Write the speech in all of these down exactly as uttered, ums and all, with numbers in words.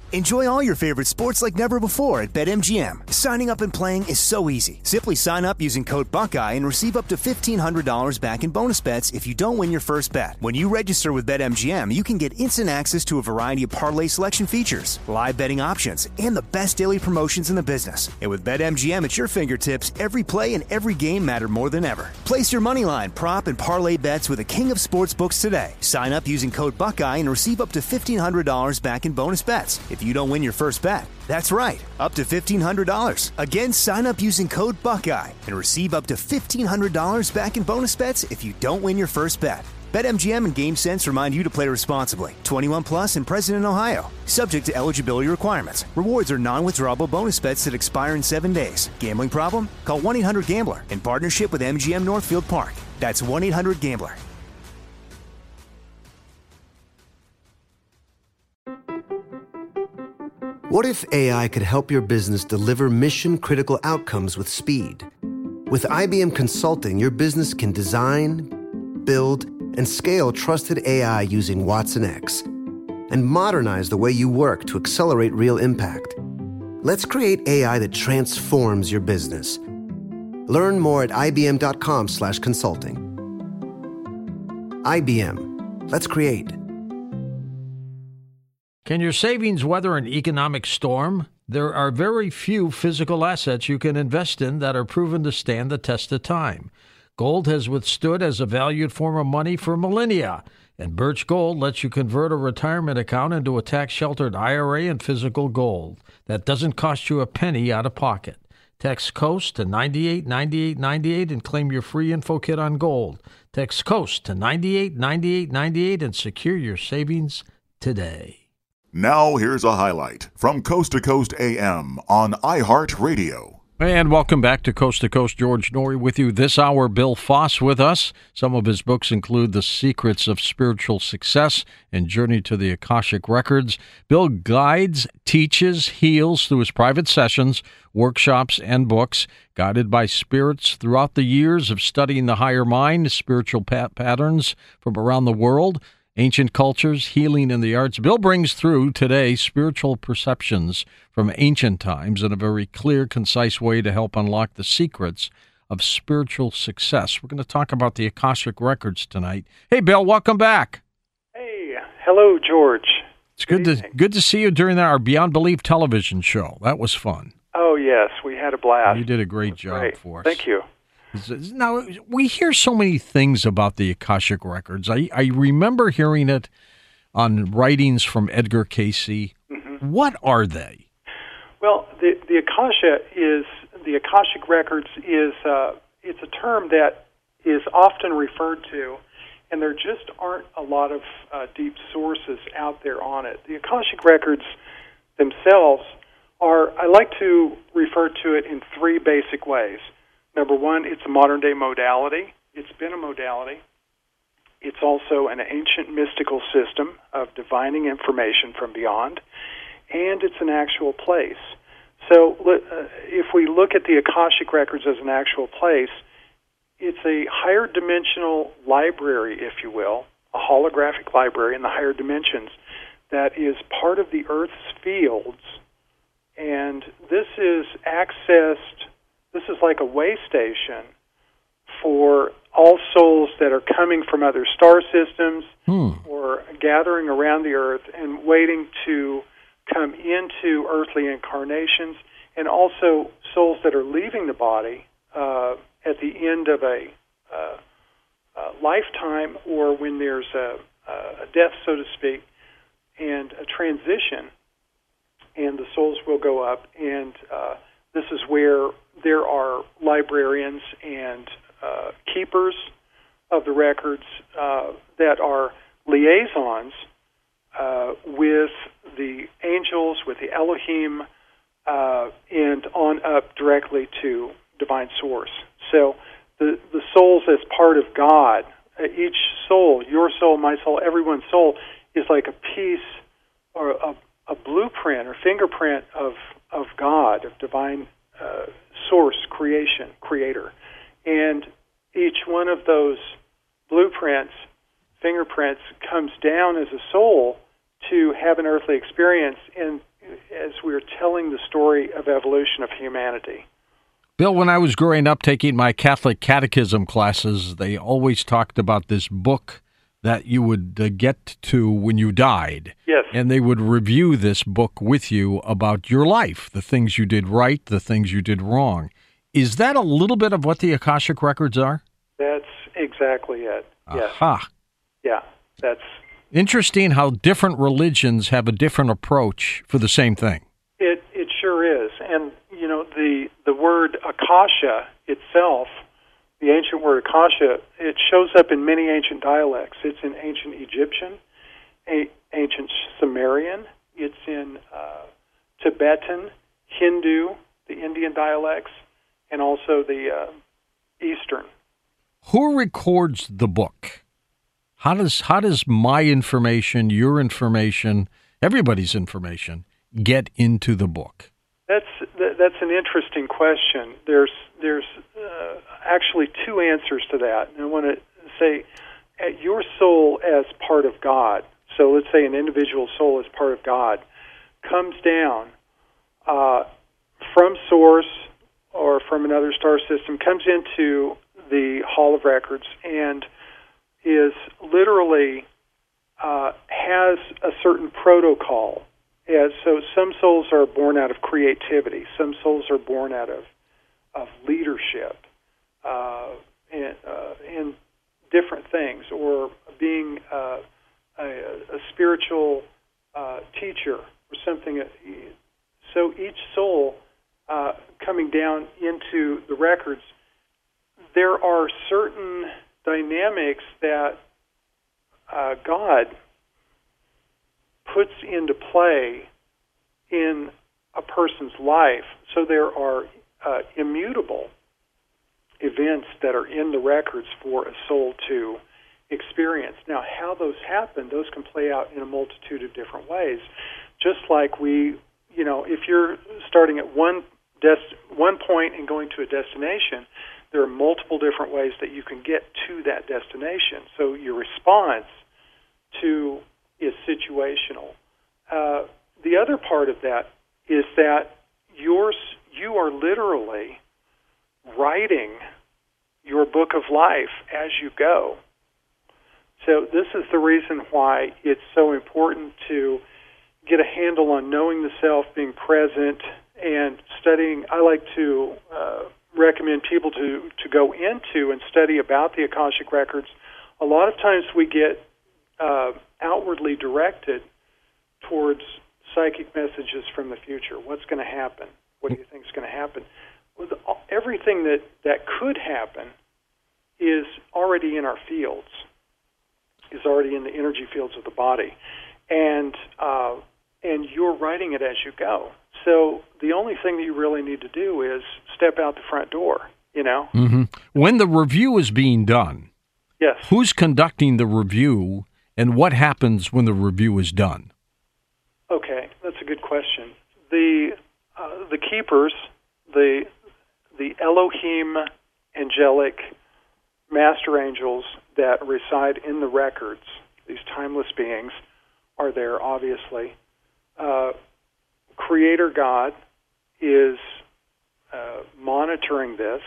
Enjoy all your favorite sports like never before at BetMGM. Signing up and playing is so easy. Simply sign up using code Buckeye and receive up to fifteen hundred dollars back in bonus bets if you don't win your first bet. When you register with BetMGM, you can get instant access to a variety of parlay selection features, live betting options, and the best daily promotions in the business. And with BetMGM at your fingertips, every play and every game matter more than ever. Place your moneyline, prop, and parlay bets with the king of sportsbooks today. Sign up using code Buckeye and receive up to fifteen hundred dollars back in bonus bets if you don't win your first bet. That's right, up to fifteen hundred dollars. Again, sign up using code Buckeye and receive up to fifteen hundred dollars back in bonus bets if you don't win your first bet. BetMGM and GameSense remind you to play responsibly. twenty-one plus and present in Ohio. Subject to eligibility requirements. Rewards are non-withdrawable bonus bets that expire in seven days. Gambling problem? Call one eight hundred gambler in partnership with M G M Northfield Park. That's one eight hundred gambler. What if A I could help your business deliver mission-critical outcomes with speed? With I B M Consulting, your business can design, build, and scale trusted A I using Watson X and modernize the way you work to accelerate real impact. Let's create A I that transforms your business. Learn more at ibm.com slash consulting. I B M. Let's create. Can your savings weather an economic storm? There are very few physical assets you can invest in that are proven to stand the test of time. Gold has withstood as a valued form of money for millennia, and Birch Gold lets you convert a retirement account into a tax-sheltered I R A in physical gold. That doesn't cost you a penny out of pocket. Text COAST to ninety-eight ninety-eight ninety-eight and claim your free info kit on gold. Text COAST to ninety-eight ninety-eight ninety-eight and secure your savings today. Now here's a highlight from Coast to Coast A M on iHeartRadio. And welcome back to Coast to Coast. George Noory with you this hour. Bill Foss with us. Some of his books include The Secrets of Spiritual Success and Journey to the Akashic Records. Bill guides, teaches, heals through his private sessions, workshops, and books, guided by spirits throughout the years of studying the higher mind, spiritual pat- patterns from around the world, ancient cultures, healing, and the arts. Bill brings through today spiritual perceptions from ancient times in a very clear, concise way to help unlock the secrets of spiritual success. We're going to talk about the Akashic Records tonight. Hey, Bill, welcome back. Hey, hello, George. It's good, good to good to see you during our Beyond Belief television show. That was fun. Oh, yes, we had a blast. You did a great job great. for us. Thank you. Now, we hear so many things about the Akashic Records. I, I remember hearing it on writings from Edgar Cayce. Mm-hmm. What are they? Well, the, the Akasha is, the Akashic Records is, uh, it's a term that is often referred to, and there just aren't a lot of uh, deep sources out there on it. The Akashic Records themselves are, I like to refer to it in three basic ways. Number one, it's a modern-day modality. It's been a modality. It's also an ancient mystical system of divining information from beyond, and it's an actual place. So uh, if we look at the Akashic Records as an actual place, it's a higher dimensional library, if you will, a holographic library in the higher dimensions that is part of the Earth's fields, and this is accessed. This is like a way station for all souls that are coming from other star systems hmm. or gathering around the Earth and waiting to come into earthly incarnations, and also souls that are leaving the body uh, at the end of a, uh, a lifetime, or when there's a, a death, so to speak, and a transition, and the souls will go up, and uh, this is where there are librarians and uh, keepers of the records uh, that are liaisons uh, with the angels, with the Elohim, uh, and on up directly to Divine Source. So the, the souls as part of God, uh, each soul, your soul, my soul, everyone's soul, is like a piece or a, a blueprint or fingerprint of, of God, of Divine Uh, source, creation, creator. And each one of those blueprints, fingerprints, comes down as a soul to have an earthly experience. And telling the story of evolution of humanity. Bill, when I was growing up taking my Catholic catechism classes, they always talked about this book that you would uh, get to when you died. Yes. And they would review this book with you about your life, the things you did right, the things you did wrong. Is that a little bit of what the Akashic Records are? That's exactly it. Yes. Aha. Yeah, that's... Interesting how different religions have a different approach for the same thing. It it sure is. And, you know, the, the word Akasha itself, the ancient word Akasha, it shows up in many ancient dialects. It's in ancient Egyptian, a, ancient Sumerian, it's in uh, Tibetan, Hindu, the Indian dialects, and also the uh, Eastern. Who records the book? How does how does my information, your information, everybody's information get into the book? That's that's an interesting question. There's there's uh, actually two answers to that. And I want to say, at your soul as part of God. So let's say an individual soul as part of God comes down uh, from Source or from another star system, comes into the Hall of Records, and is literally uh, has a certain protocol. As, so some souls are born out of creativity. Some souls are born out of of leadership uh, and, uh, and different things, or being uh, a, a spiritual uh, teacher or something. So each soul uh, coming down into the records, there are certain dynamics that uh, God puts into play in a person's life. So there are uh, immutable events that are in the records for a soul to experience. Now, how those happen, those can play out in a multitude of different ways. Just like we, you know, if you're starting at one des- one point and going to a destination, there are multiple different ways that you can get to that destination. So your response to is situational. Uh, the other part of that is that yours, you are literally writing your book of life as you go. So this is the reason why it's so important to get a handle on knowing the self, being present, and studying. I like to uh, recommend people to, to go into and study about the Akashic Records. A lot of times we get uh, outwardly directed towards psychic messages from the future. What's going to happen? What do you think is going to happen? Well, the, everything that, that could happen is already in our fields, is already in the energy fields of the body. And uh, and you're writing it as you go. So the only thing that you really need to do is step out the front door, you know? Mm-hmm. When the review is being done, yes, who's conducting the review, and what happens when the review is done? Okay, that's a good question. The uh, the keepers, the the Elohim angelic master angels that reside in the records, these timeless beings, are there, obviously. Uh, Creator God is uh, monitoring this,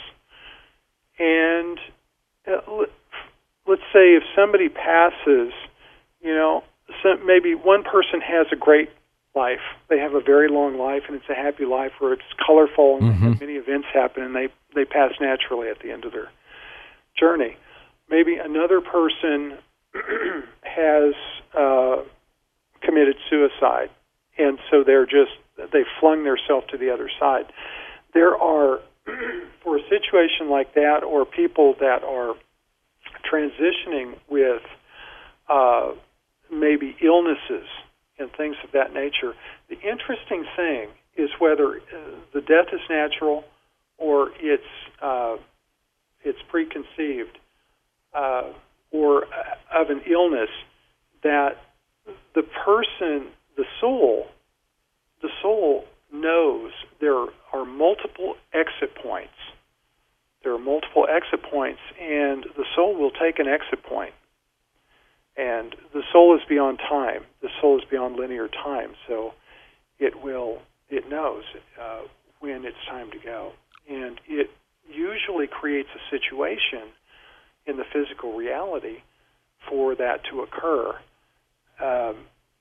and uh, let's say if somebody passes, you know, some, maybe one person has a great life. They have a very long life, and it's a happy life where it's colorful, and mm-hmm. many events happen, and they, they pass naturally at the end of their journey. Maybe another person has uh, committed suicide, and so they're just, they flung themselves to the other side. There are, for a situation like that, or people that are transitioning with uh, maybe illnesses and things of that nature, the interesting thing is whether uh, the death is natural or it's uh, it's preconceived, uh, or uh, of an illness, that the person, the soul, the soul knows there are multiple exit points. There are multiple exit points, and the soul will take an exit point. And the soul is beyond time. The soul is beyond linear time, so it will it knows uh, when it's time to go. And it usually creates a situation in the physical reality for that to occur. Um,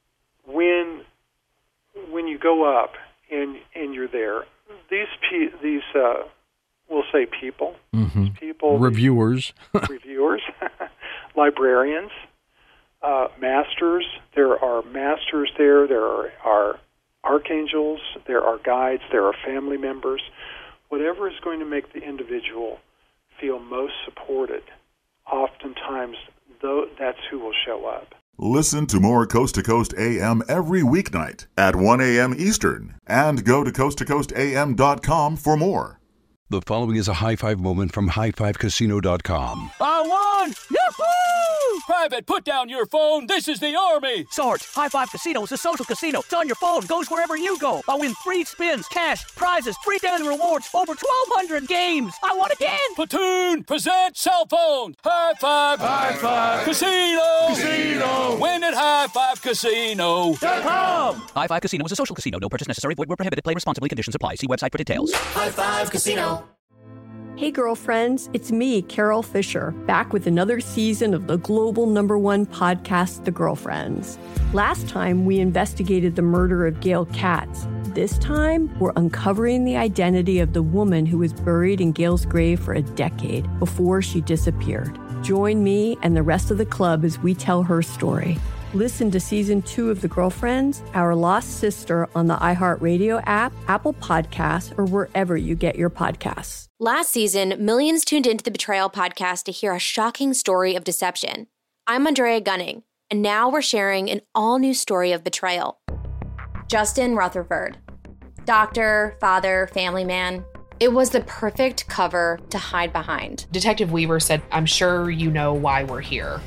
when when you go up and and you're there, these pe- these uh, we'll say people, mm-hmm. people, reviewers, reviewers, librarians, uh, masters. There are masters there. There are, are archangels. There are guides. There are family members. Whatever is going to make the individual feel most supported, oftentimes though, that's who will show up. Listen to more Coast to Coast A M every weeknight at one a.m. Eastern, and go to coast to coast a m dot com for more. The following is a high five moment from high five casino dot com. I won! Yahoo! Private, put down your phone. This is the Army. Sarge, High Five Casino is a social casino. It's on your phone. Goes wherever you go. I win free spins, cash, prizes, free daily rewards, over twelve hundred games. I won again. Platoon, present cell phone. High Five. High Five. Casino. Casino. Win at high five casino dot com. High Five Casino is a social casino. No purchase necessary. Void where prohibited. Play responsibly. Conditions apply. See website for details. High Five Casino. Hey girlfriends, it's me, Carol Fisher, back with another season of the global number one podcast, The Girlfriends. Last time, we investigated the murder of Gail Katz. This time, we're uncovering the identity of the woman who was buried in Gail's grave for a decade before she disappeared. Join me and the rest of the club as we tell her story. Listen to Season two of The Girlfriends, Our Lost Sister on the iHeartRadio app, Apple Podcasts, or wherever you get your podcasts. Last season, millions tuned into the Betrayal podcast to hear a shocking story of deception. I'm Andrea Gunning, and now we're sharing an all-new story of betrayal. Justin Rutherford. Doctor, father, family man. It was the perfect cover to hide behind. Detective Weaver said, "I'm sure you know why we're here."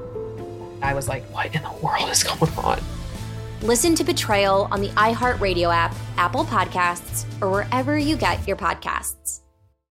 I was like, what in the world is going on? Listen to Betrayal on the iHeartRadio app, Apple Podcasts, or wherever you get your podcasts.